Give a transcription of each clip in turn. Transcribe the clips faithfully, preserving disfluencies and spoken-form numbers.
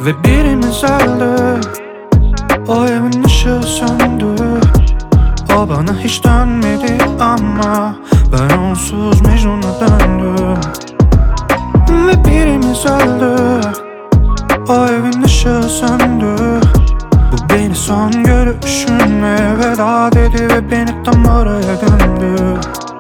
ve birimiz öldü. O evin ışığı söndü. O bana hiç dönmedi ama ben onsuz Mecnun'a döndüm. Ve birimiz öldü. O evin ışığı söndü. Bu beni son görüşünle veda dedi ve beni tam oraya gömdü.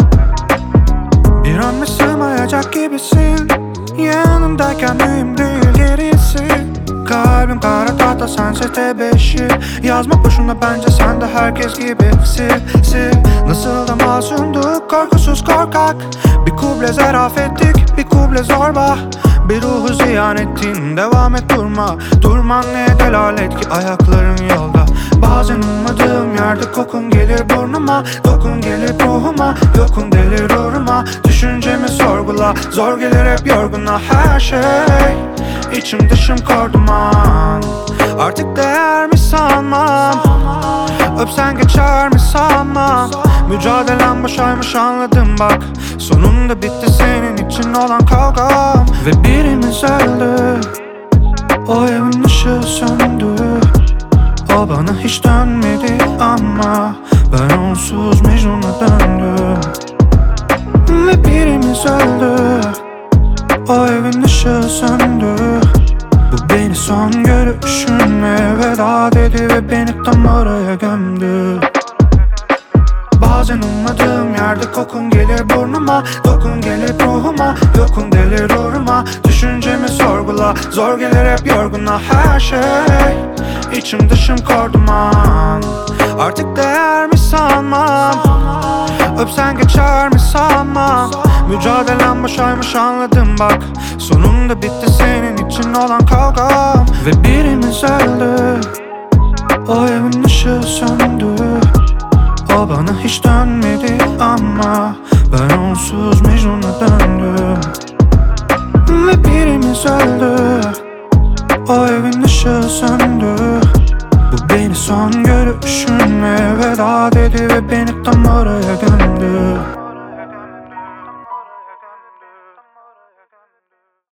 Bir an sığmayacak gibisin, yanımdayken mühim değil gerisi. Kalbim kara tahta, sense tebeşir. Yazma boşuna bence, sen de herkes gibi. Sil sil, nasıl da masumduk, korkusuz korkak. Bir kuble zarafettik, bir kuble zorba. Bir ruhu ziyan ettin, devam et durma. Durman ne delalet ki ayakların yolda. Bazen ummadığım yerde kokun gelir burnuma. Dokun gelir ruhuma, yokun delir uğruma. Düşüncemi sorgula, zor gelir hep yorguna her şey. İçim dışım korduman, artık değer mi sanmam. Öpsen geçer mi sanmam. Mücadelem boşaymış anladım bak. Sonunda bitti senin için olan kavgam. Ve birimiz öldü. O evin ışığı söndü. O bana hiç dönmedi ama ben onsuz Mecnun'a döndüm. Ve birimiz öldü. O evin ışığı söndü. Bu beni son görüşünle veda dedi ve beni tam oraya gömdü. Bazen ummadığım yerde kokun gelir burnuma. Dokun gelir ruhuma, yokun delir uğruma. Düşüncemi sorgula, zor gelir hep yorguna her şey. İçim dışım korduman, artık değer mi sanmam. Öpsen geçer mi sanmam. Mücadelem boşaymış anladım bak. Sonunda bitti senin için olan kavgam. Ve birimiz öldü. O evin ışığı söndü. O bana hiç dönmedi ama ben onsuz Mecnun'a döndüm. Ve birimiz öldü. O evin ışığı söndü. Bu beni son görüşünle veda dedi ve beni tam oraya gömdü.